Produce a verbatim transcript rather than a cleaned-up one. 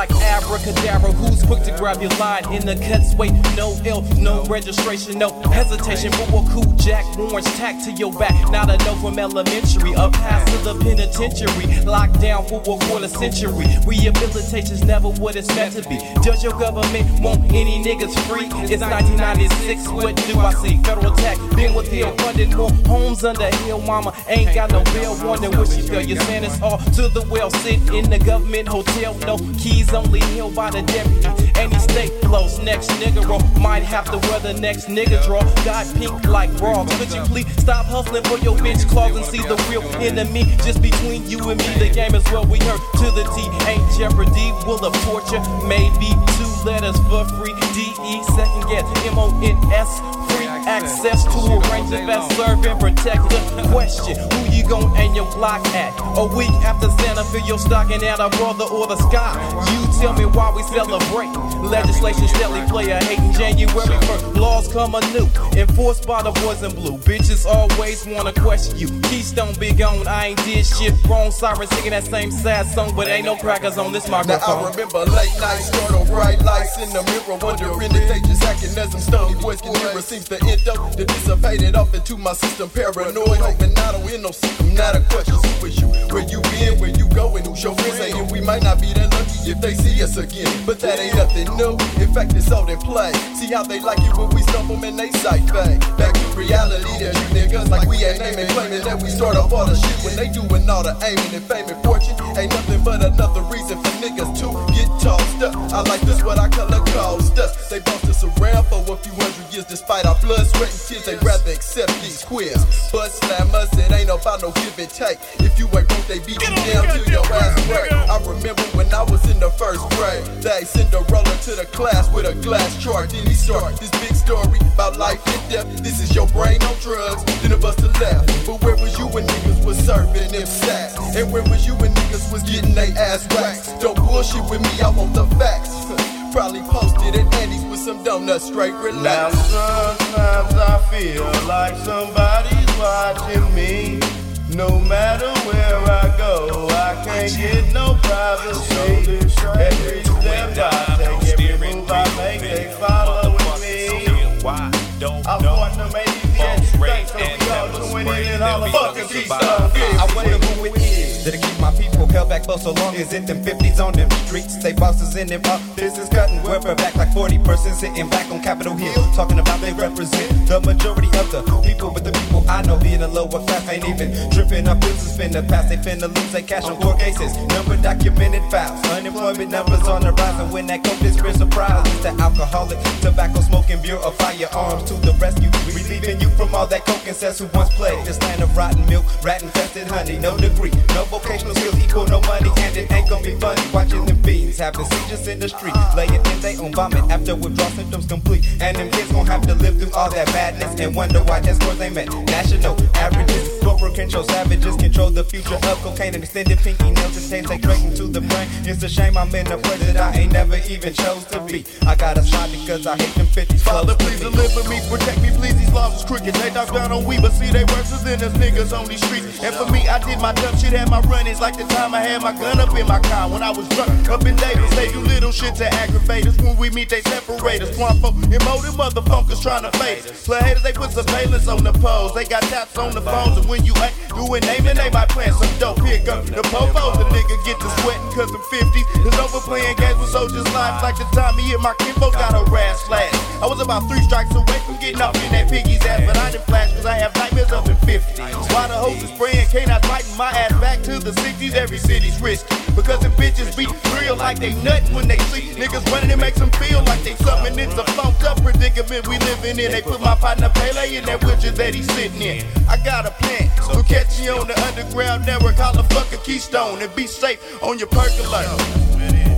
like abracadabra. Who's quick to grab your line in the cuts? Wait, no L, no registration, no hesitation. But what cool Jack Warrens tacked to your back. Now to know from elementary, a pass to the penitentiary. Locked down for a quarter century. Rehabilitation's never what it's meant to be. Does your government want any niggas free? It's nineteen ninety-six, what do I see? Federal tax, been with Hill, funding more homes under Hill. Mama ain't got no bill, wondering what she feel. You're saying it's all to the well, sit in the government hotel. No keys, only held by the deputy. And he stay close, next nigga roll. Might have to wear the next nigga draw. Got pink like bras. Could you please stop hustling for your bitch claws and see the real enemy just between you and me? The game is what we heard to the T. Ain't jeopardy, will of torture. Maybe two letters for free. D E second guess. M O N S free access to a range of best serve and protect the question. Who you gon' aim your block at? A week after Santa, fill your stocking at a brother or the sky. You tell me why we celebrate. Legislation steadily play a hate in January first. Laws come anew, enforced by the boys in blue. Bitches always wanna question you. Keystone big on, I ain't did shit wrong. Siren singing that same sad song, but ain't no crackers on this microphone. Now I remember late nights, start on bright lights in the mirror, wondering if they just acting as some stony boys can hear. Seems the endo to dissipate it off into my system. Paranoid, hoping I don't hear no system. Not a question, who is you? Where you been? Where you going? Who's your friends? Saying we might not be that lucky if they see us again, but that ain't nothing new. In fact, it's all in play. See how they like it when we stumble and they sight fade. Back to reality, they treat niggas like we ain't naming, claiming that we start up all the shit when they doing all the aiming and fame and fortune. Ain't nothing but another reason for niggas to get tossed up. I like this what I color caused us. They bossed us around for a few hundred years despite our blood, sweat, and tears. They rather accept these queers. But slam us, it ain't about no give and take. If you ain't broke, they beat you down till your ass break. I remember when I was in the first grade, they Cinderella to the class with a glass chart. Then he start this big story about life and death. This is your brain on drugs, then a bust a left. But where was you when niggas was serving them sacks? And where was you when niggas was getting they ass waxed? Don't bullshit with me, I want the facts. Probably posted at Andy's with some donuts, straight relax. Now sometimes I feel like somebody's watching me. No matter where I go, I can't get no privacy. Every step I take, every move I make, they following me. I wonder maybe the education, so we all join in and all the fucking Keystone. I wonder who it is that'll keep my people held back for so long. Is it them fifties on them streets? They bosses in them up. This is cutting weather back like forty percent sitting back on Capitol Hill, talking about they represent the majority of the people. But the people I know being a lower class ain't even tripping up bills to spend the past. They finna lose their cash on court cases, number documented files. Unemployment numbers on the rise, and when that coke is real surprise, it's the alcoholic, tobacco smoking bureau of firearms to the rescue, relieving you from all that coke and cess who once played this land of rotten milk, rat infested honey. No degree, no vocational skills equal no money, and it ain't gonna be funny watching them fiends having seizures in the street, laying in they own vomit after withdrawal symptoms complete. And them kids gon' have to live through all that badness and wonder why their scores ain't met national averages. Corporate control savages control the future of cocaine and extended pinky nails. It tastes like straight into the brain. It's a shame I'm in a place that I ain't never even chose to be. I gotta slide because I hate them fifties. Father, please deliver me, protect me, please. These laws is crooked. They talk down on we, but see they worse than us niggas on these streets. And for me, I did my dumb shit, had my run-ins like the time I had my gun up in my car when I was drunk up in Davis. They do little shit to aggravate us. When we meet, they separate us. Swamp folk and molded motherfuckers trying to fade us. Play haters, they put surveillance on the poles. They got taps on the phones, and when you ain't doing naming, they might plant some dope. Here go the popos. The nigga get to sweating cause the fifties is over playing games with soldiers' lives. Like the time he hit my kinfolk got a rash slash. I was about three strikes away from getting off in that piggy's ass, but I didn't flash cause I have nightmares up in fifty. While the hoes is spraying, can't I fighting my ass back to the sixties? Every city's risky because the bitches be real like they nuttin' when they sleep. Niggas running, it makes them feel like they something. It's a funked up predicament we living in. They put my partner Pele in that wheelchair that he's sitting in. I got a plan, so catch me on the underground network. Holla fuck a Keystone and be safe on your percolator.